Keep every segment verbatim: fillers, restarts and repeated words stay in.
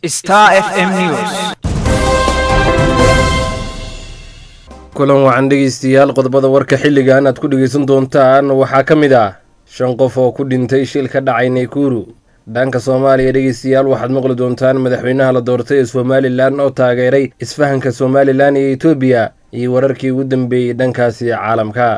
Star F M News. kulan wacan dhegeystayaal qodobada warka xilligan aad ku dhegeysan doontaan waxaa ka mid ah shan qof oo ku dhintay shil ka dhacay Nakuru. dhanka Soomaaliya dhegeystayaal waxaad maqli doontaan madaxweynaha la doortay ee Somaliland oo taageeray isfahanka Somaliland iyo Ethiopia iyo wararkii ugu dambeeyay dhankaasi caalamka.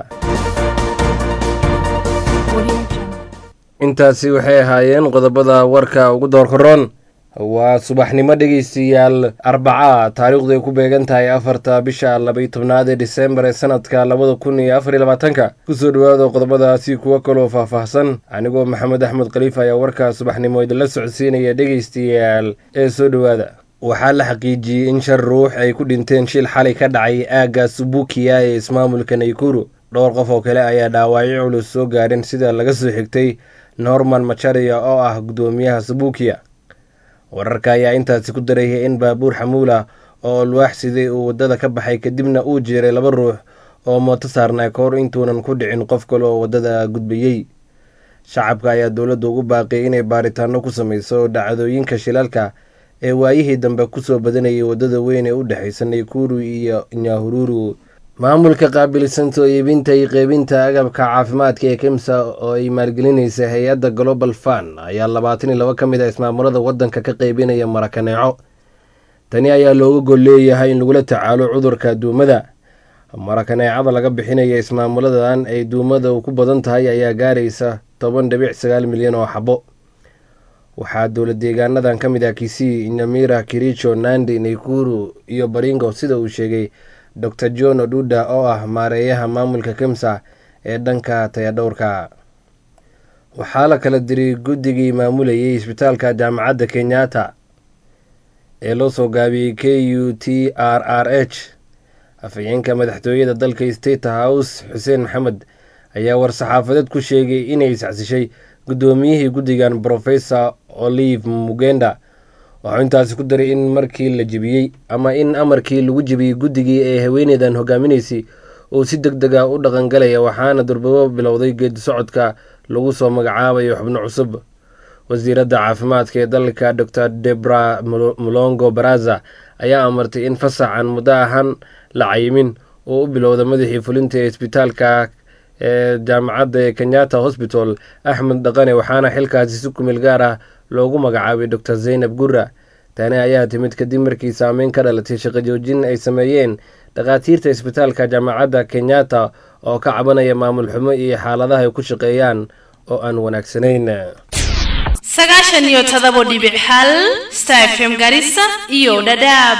intaasi waxay ahaayeen qodobada warka ugu doorkaroon. waa subaxnimo dhegeystayaal Arbaca taariikhdu ay ku beegan tahay afarta bisha laba iyo tobnaad ee December ee sanadka labada kun iyo afar iyo labaatanka. kusoo dhawaada qodobadaasi kuwa kaloo faahfaahsan anigoo Maxamed Axmed Khalifa ayaa warka subaxnimo idinla socodsiinaya dhegeystayaal ee soo dhawaada. waxaa la xaqiijiyey in shan ruux ay ku dhinteen shil xalay ka dhacay aagga Subukia ee ismaamulka Nakuru. dhowr qof oo kale ayaa dhaawacyo culus soo gaadheen sida laga soo xigtay Norman Macharia oo ah gudoomiyaha Subukia. wararka ayaa intaasi ku darayay in baabuur xamuul ah oo alwaax siday uu wadada ka baxay kadibna uu jiray laba ruux oo mooto saarnaa kahor intuunan ku dhicin qof kale oo wadada gudbayey. shacabka ayaa dowladda ugu baaqiyay inay baaritaano ku samayso dhacdooyinka shilalka ee waayihii dambe kusoo badanayay wadada weyn ee u dhexaysa Nakuru iyo Nyahururu. maamulka qaabilsan soo iibinta iyo qaybinta agabka caafimaadka ee KEMSA oo ay maalgelinaysa hay-adda Global Fund ayaa labaatan iyo laba ka mid ah ismaamulada waddanka ka qaybinaya marakaneeco. tani ayaa looga gol leeyahay in lagula tacaalo cudurka duumada. marakaneecada laga bixinaya ismaamuladan ay duumada ku badan tahay ayaa gaaraysa toban dhibic sagaal milyan oo xabo. waxaa dowlad deegaanadan ka mid ah Kisii, Nyamira, Kericho, Nandi, Nakuru iyo Baringo sida uu sheegay Doctor John Oduda oo ah maareeyaha maamulka KEMSA ee dhanka tayadhowrka. waxaa la kala diray guddigii maamulayay isbitaalka jaamacadda Kenyatta ee loo soo gaabiyey K U T R R H. afhayeenka madaxtooyada dalka State House Xuseen Maxamed ayaa war-saxaafadeed ku sheegay inay isxasishay gudoomiyihii guddigan Professor Olive Mugenda. waxuu intaasi ku daray in markii la jebiyey ama in amarkii lagu jebiyey guddigii ee haweeneydan hogaaminaysay uu si deg deg ah u dhaqangalaya waxaana durbabo bilowday geedi socodka lagu soo magacaabayo xubno cusub. wasiiradda caafimaadka ee dalka Doctor Debra Mulongo Baraza ayaa amartay in fasaxan muddo ahaan la cayimin oo u bilowda madaxii fulinta ee isbitaalka ee jaamacadda ee Kenyatta Hospital Axmed Dhaqane waxaana xilkaasi si kumeel gaar ah loogu magacaabay Doctor Zainab Gurra. tani ayaa timid kadib markii saameyn ka dhalatay shaqo joojin ay sameeyeen dhakhaatiirta isbitaalka jaamacadda Kenyatta oo ka cabanaya maamul xumo iyo xaaladaha ay ku shaqeeyaan oo aan wanaagsanayn. sagaashan iyo todoba dhibic hal Star F M Garissa iyo Dadaab.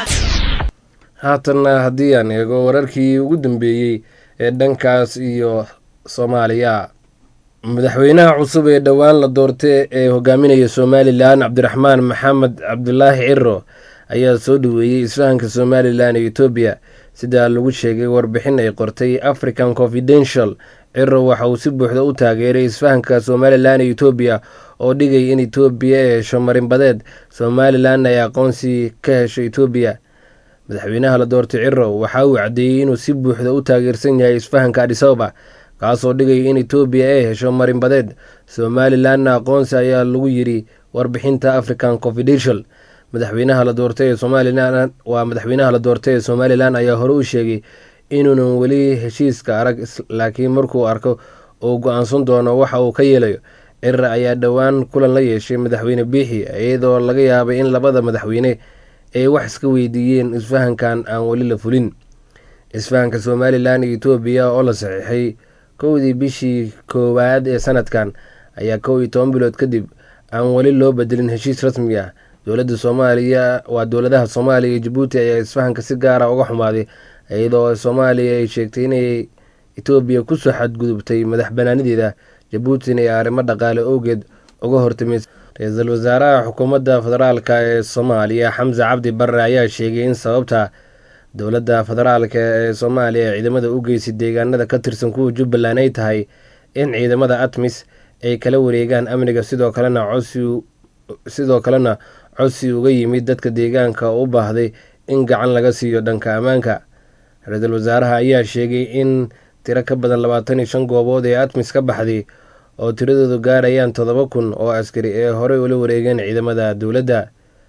haatan haddii aan eego wararkii ugu dambeeyey ee dhankaas iyo Soomaaliya. madaxweynaha cusub ee dhowaan la doortay ee hogaaminaya Somaliland Cabdiraxmaan Maxamed Cabdulaahi Ciro ayaa soo dhaweeyey isfahanka Somaliland iyo Ethiopia sida lagu sheegay warbixin ay qortay African Confidential. Ciro waxa uu si buuxda u taageeray isfahanka Somaliland iyo Ethiopia oo dhigay in Ethiopia ay hesho marinbadeed Somaliland ay aqoonsi ka hesho Ethiopia. madaxweynaha la doortay Ciro waxa uu cadeeyay inuu si buuxda u taageersan yahay isfahanka Addis Ababa kaasoo dhigay in Ethiopia ay hesho marinbadeed Somaliland aqoonsi ayaa lagu yiri warbixinta African Confidential. madaxweynaha la doortay ee Somaliland waa madaxweynaha la doortay ee Somaliland ayaa hore u sheegay inuunan weli heshiiska arag laakiin markuu arko uu go'aansan doono waxa uu ka yeelayo. Ciro ayaa dhowaan kulan la yeeshay madaxweyne Biixi iyadoo laga yaabay in labada madaxweyne ay wax iska weydiiyeen isfahankan aan weli la fulin. isfahanka Somaliland iyo Ethiopia oo la saxiixay kowdii bishii koowaad ee sanadkan ayaa kow iyo toban bilood kadib aan weli loo bedelin heshiis rasmi ah. dowladda Soomaaliya waa dowladaha Soomaaliya iyo Djibouti ayaa isfahanka si gaar ah uga xumaaday iyadoo Soomaaliya ay sheegtay inay Ethiopia ku soo xadgudubtay madax banaanideeda Djibouti ay arrimo dhaqaale awgeed uga hortimid. ra'iisul wasaaraha xukuumadda federaalka ee Soomaaliya Xamse Cabdi Barre ayaa sheegay in sababta dowladda federaalka ee Soomaaliya ciidamada u geysay deegaanada ka tirsan kuwa Jubbaland ay tahay in ciidamada ATMIS ay kala wareegaan amniga sidoo kalena codsi sidoo kalena codsi uga yimid dadka deegaanka u baahday in gacan laga siiyo dhanka ammaanka. ra'iisul wasaaraha ayaa sheegay in tiro ka badan labaatan iyo shan goobood ee ATMIS ka baxday oo tiradoodu gaarayaan toddoba kun oo askari ee horey ula wareegeen ciidamada dowladda.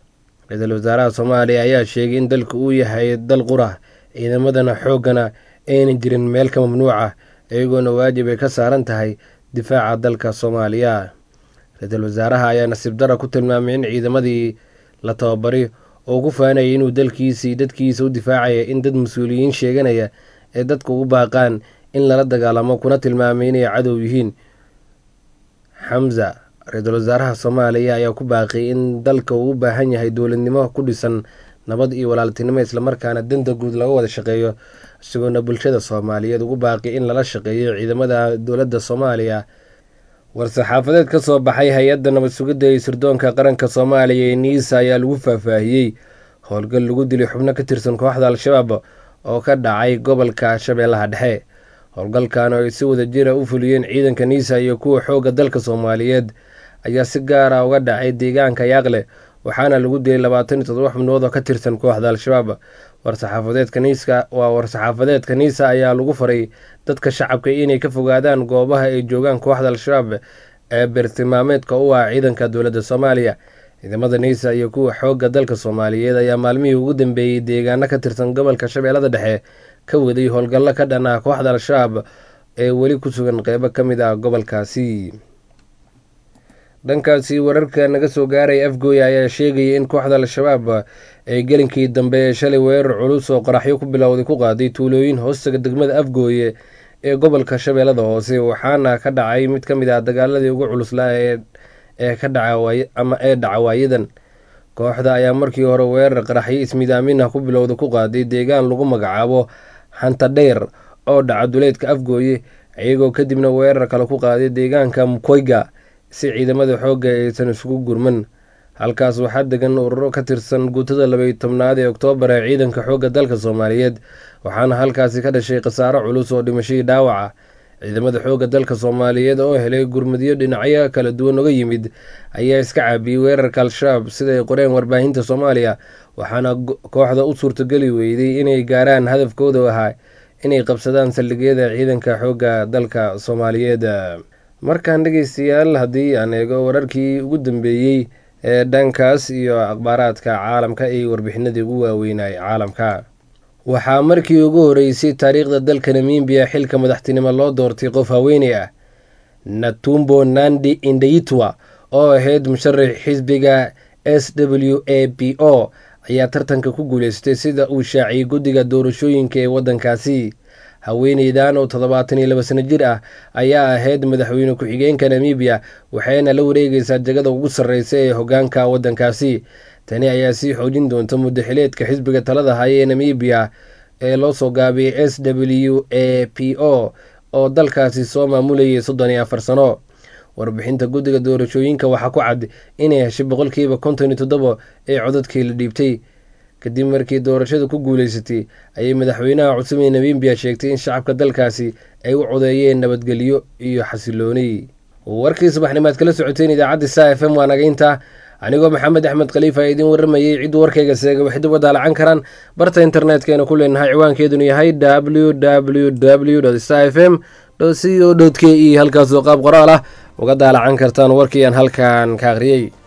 ra-iisul wasaaraha soomaaliya ayaa sheegay in dalka uu yahay dal qura ciidamadana xooggana ayna jirin meel ka mamnuuca iyagoona waajib ay ka saaran tahay difaaca dalka soomaaliya. ra-iisul wasaaraha ayaa nasiib dara ku tilmaamay in ciidamadii la tababaray oo ku faanayay inuu dalkiisii dadkiisa u difaacaya in dad mas-uuliyiin sheeganaya ee dadka ugu baaqaan in lala dagaalamo kuna tilmaamay inay cadow yihiin. xamza ra-iisul wasaaraha soomaaliya ayaa ku baaqay in dalka uu u baahan yahay dowladnimo ku dhisan nabad iyo walaaltinimo islamarkaana danta guud laga wada shaqeeyo isagoona bulshada soomaaliyeed ugu baaqay in lala shaqeeyo ciidamada dowladda soomaaliya. war-saxaafadeed ka soo baxay hay-adda nabad sugidda iyo sirdoonka qaranka soomaaliya ee niisa ayaa lagu faahfaahiyey howlgal lagu dilay xubno ka tirsan kooxda al-shabaab oo ka dhacay gobolka shabeellaha dhexe. howlgalkan oo ay si wada jira u fuliyeen ciidanka niisa iyo kuwa xoogga dalka soomaaliyeed ayaa si gaar ah uga dhacay deegaanka yaaqle waxaana lagu dilay labaatan iyo toddoba xubnood oo ka tirsan kooxda al-shabaab. war-saxaafadeedka niiska waa war-saxaafadeedka niisa ayaa lagu faray dadka shacabka inay ka fogaadaan goobaha ay joogaan kooxda al-shabaab ee beertilmaameedka u ah ciidanka dowladda soomaaliya. ciidamada niisa iyo kuwa xoogga dalka soomaaliyeed ayaa maalmihii ugu dambeeyey deegaano ka tirsan gobolka shabeellada dhexe ka waday howlgallo ka dhan ah kooxda al-shabaab ee weli ku sugan qeybo ka mid ah gobolkaasi. dhankaasi wararka naga soo gaaray afgooye ayaa sheegaya in kooxda al-shabaab ay gelinkii dambe ee shalay weerar culus oo qaraxyo ku bilowday ku qaaday tuulooyin hoostaga degmada afgooye ee gobolka shabeellada hoose waxaana ka dhacay mid ka mid ah dagaaladii ugu culuslaa ee ka dhaca ama ee dhaca waayadan. kooxda ayaa markii hore weerar qaraxyo ismidaamin ah ku bilowda ku qaaday deegaan lagu magacaabo hantadheer oo dhaca duleedka afgooye iyagoo kadibna weerar kale ku qaaday deegaanka mukoyga si ciidamada xoogga aysan isugu gurman. halkaas waxaa degan ururo ka tirsan guutada labaiyo tobnaad ee oktoobar ee ciidanka xoogga dalka soomaaliyeed waxaana halkaasi ka dhashay khasaaro culus oo dhimashadii dhaawaca. ciidamada xoogga dalka soomaaliyeed oo helay gurmadyo dhinacyo kala duwan uga yimid ayaa iska caabiyey weerarka al-shabaab siday qoreen warbaahinta soomaaliya waxaana kooxda u suurtogeli weyday inay gaaraan hadafkooda ahaa inay qabsadaan saldhigyada ciidanka xoogga dalka soomaaliyeed. markaan dhegeystayaal haddii aan eego wararkii ugu dambeeyey ee dhankaas iyo akhbaaraadka caalamka iyo warbixinadii ugu waaweynay caalamka waxaa markii ugu horeysay taariikhda dalka Namibia xilka madaxtinimo loo doortay qof haweeney ah. Netumbo Nandi Ndaitwah oo ahayd musharax xisbiga S W A P O ayaa tartanka ku guuleystay sida uu shaaciyay guddiga doorashooyinka ee waddankaasi. haweeneydan oo toddobaatan iyo laba sano jir ah ayaa ahayd madaxweyne ku-xigeenka Namibia waxayna la wareegaysaa jagada ugu sarreysa ee hoggaanka waddankaasi. tani ayaa sii xoojin doonta muddaxileedka xisbiga talada haya ee Namibia ee loo soo gaabiyey S W A P O oo dalkaasi soo maamulayay soddon iyo afar sano. warbixinta guddiga doorashooyinka waxaa ku cad inay heshay boqolkiiba konton iyo toddoba ee codadkii la dhiibtay. kadib markii doorashada ku guuleysatay ayay madaxweynaha cusub ee Namibia sheegtay in shacabka dalkaasi ay u codeeyeen nabadgelyo iyo xasilooni. warkii subaxnimaad kala socoteen idaacadda S A F M waa naga intaa anigoo maxamed axmed khaliif ayaa idin warramayay cid warkayga seega waxay dib u daalacan karaan barta internetkeenna ku leenahay ciwaankeeduna yahay w w w dot s f m dot co dot k e halkaasoo qaab qoraal ah uga daalacan kartaan warkii aan halkan ka akhriyey.